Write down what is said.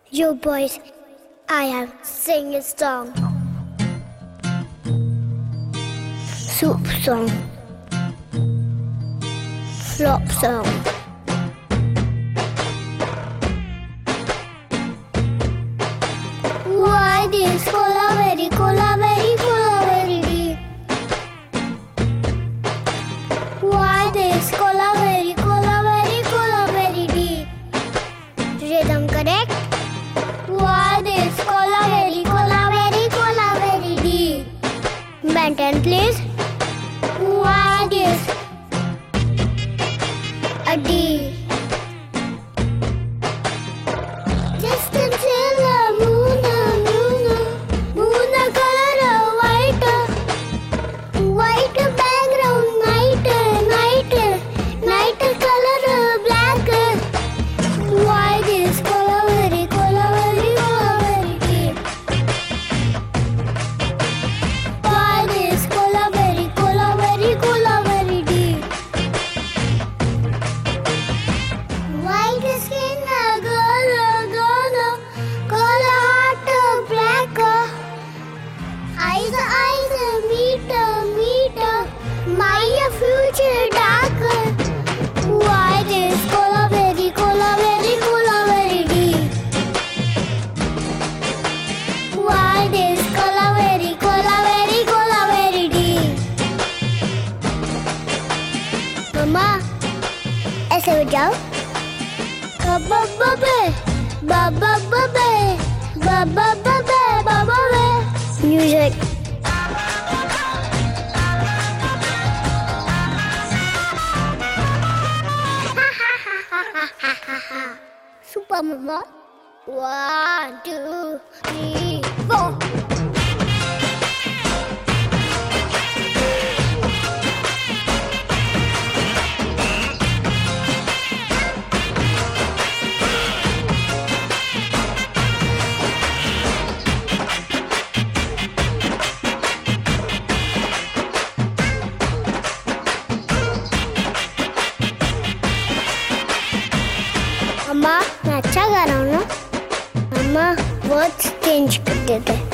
Yo boys, I have sing a song. Soup song. Flop song. Why this cola very deep? Why this cola very deep? Rhythm correct? Why this cola very deep? Maintain please. Why this a D? Just until the moon color white background night color black. Why this color very deep? Why this color very deep? White skin girl heart black. Eyes meet my future dark. Why this color very deep? Why this color very deep? Mama, ऐसे बजाओ. Music. Super Mama. 1, 2, 3, 4. अम्मा मैं अच्छा गा रहा हूँ ना. अम्मा बहुत चेंज कर देते.